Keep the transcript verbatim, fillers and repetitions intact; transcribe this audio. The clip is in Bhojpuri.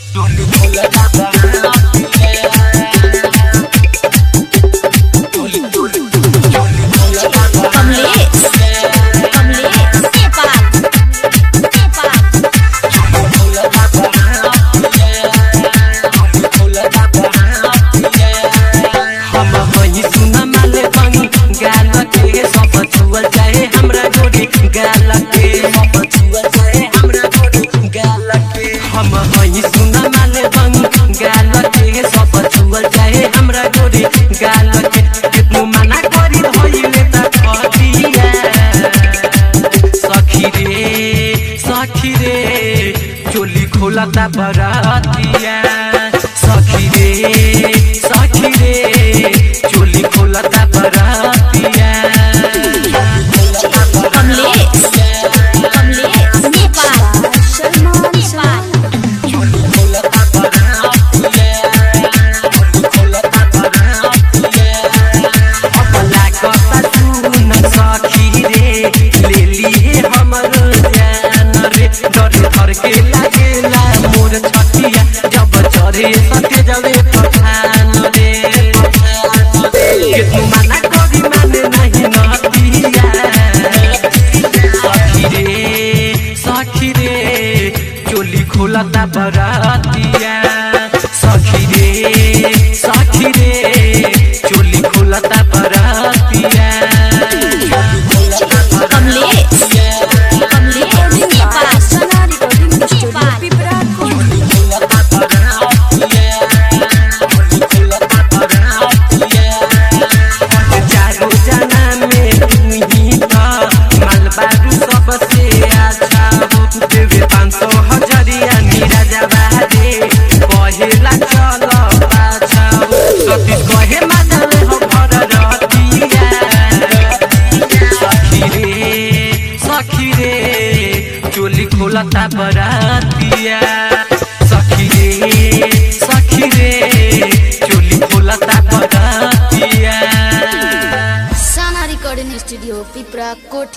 खोलता बरातिया सखी रे सखी रे चोली खोलता बरातिया कमलेश कमलेश नेपाल सलमान चोली खोलता बरातिया खोलता बरातिया अपना कता सुन सखी रे ले लिए हमर जान रे डर डर के लागेला मोर छतिया जब चरे सके जावे पठान रे के तू मना करी माने नहीं नतिया सखी रे सखी रे चोली खोलता बरातिया सखी रे सखी रे चोली खोलता बरातिया कमलेश कमलेश नेपाल सोनारी खोलता बरातिया सखी रे सखी रे चोली खोलता बरातिया। साना रिकॉर्डिंग स्टूडियो पिपरा कोठी।